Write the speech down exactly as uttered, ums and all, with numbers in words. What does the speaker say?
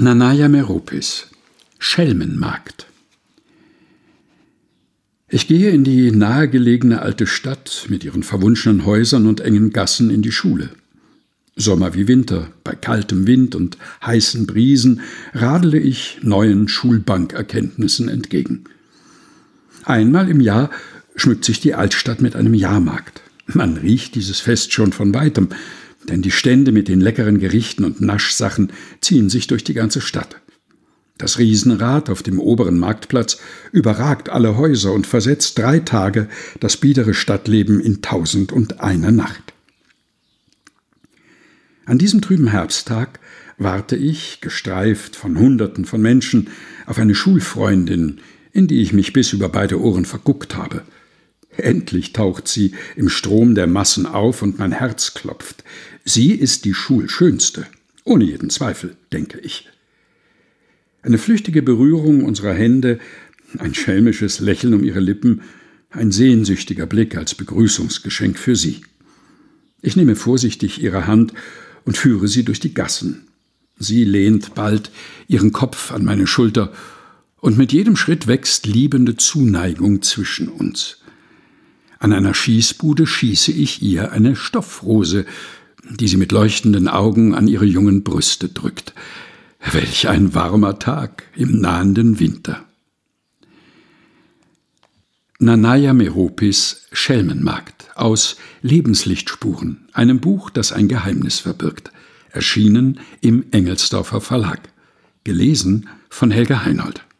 Nanaia Meropis, Schelmenmarkt. Ich gehe in die nahegelegene alte Stadt mit ihren verwunschenen Häusern und engen Gassen in die Schule. Sommer wie Winter, bei kaltem Wind und heißen Brisen radele ich neuen Schulbankerkenntnissen entgegen. Einmal im Jahr schmückt sich die Altstadt mit einem Jahrmarkt. Man riecht dieses Fest schon von weitem, denn die Stände mit den leckeren Gerichten und Naschsachen ziehen sich durch die ganze Stadt. Das Riesenrad auf dem oberen Marktplatz überragt alle Häuser und versetzt drei Tage das biedere Stadtleben in tausend und eine Nacht. An diesem trüben Herbsttag warte ich, gestreift von Hunderten von Menschen, auf eine Schulfreundin, in die ich mich bis über beide Ohren verguckt habe. Endlich taucht sie im Strom der Massen auf und mein Herz klopft. Sie ist die Schulschönste, ohne jeden Zweifel, denke ich. Eine flüchtige Berührung unserer Hände, ein schelmisches Lächeln um ihre Lippen, ein sehnsüchtiger Blick als Begrüßungsgeschenk für sie. Ich nehme vorsichtig ihre Hand und führe sie durch die Gassen. Sie lehnt bald ihren Kopf an meine Schulter, und mit jedem Schritt wächst liebende Zuneigung zwischen uns. An einer Schießbude schieße ich ihr eine Stoffrose, die sie mit leuchtenden Augen an ihre jungen Brüste drückt. Welch ein warmer Tag im nahenden Winter. Nanaia Meropis, Schelmenmarkt, aus Lebenslichtspuren, einem Buch, das ein Geheimnis verbirgt, erschienen im Engelsdorfer Verlag, gelesen von Helga Heinold.